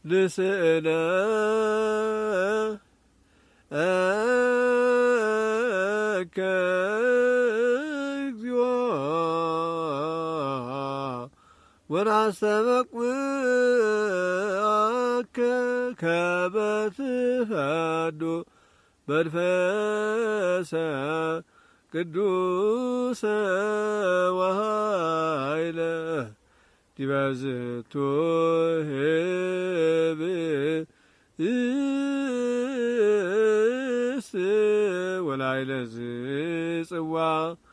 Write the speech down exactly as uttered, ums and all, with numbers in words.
ልስእለ እከ እግዚኦ ወናስተበቁአከ ከመ ትፈዱ መንፈሰ ቅዱሰ ወኃይለ ዲበ ዝንቱ ህብስት ወላዕለ ዝጽዋ